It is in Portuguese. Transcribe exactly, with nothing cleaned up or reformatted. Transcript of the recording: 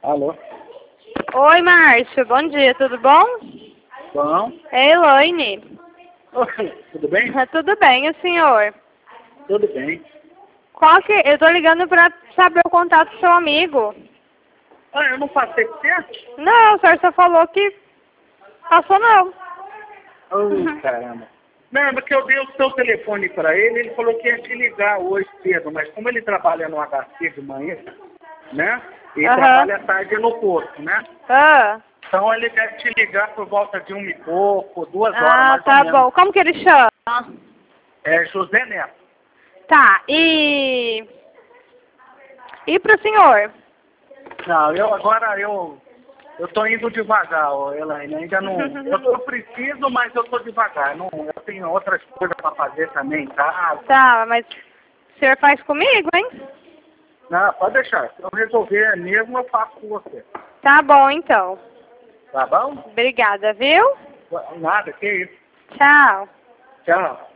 Alô? Oi, Márcio. Bom dia, tudo bom? Bom. É Elaine. Oi, tudo bem? Tudo bem, e o senhor? Tudo bem. Qual que... Eu tô ligando pra saber o contato do seu amigo. Ah, eu não passei por você? Não, o senhor só falou que passou não. Oh, caramba. Não, porque eu dei o seu telefone para ele, ele falou que ia te ligar hoje cedo, mas como ele trabalha no H C de manhã, né? Ele Aham. trabalha à tarde no posto, né? Ah, Então ele deve te ligar por volta de uma e pouco, duas horas ah mais ou tá menos. bom. Como que ele chama? É José Neto. Tá, e... E pro senhor? Não, eu agora eu eu tô indo devagar, ó, Elaine, ainda não. Eu, eu preciso, mas eu tô devagar. Não, eu tenho outras coisas para fazer também, tá? Tá, mas o senhor faz comigo, hein? Não, pode deixar. Se eu resolver mesmo, eu faço com você. Tá bom, então. Tá bom? Obrigada, viu? Nada, que isso. Tchau. Tchau.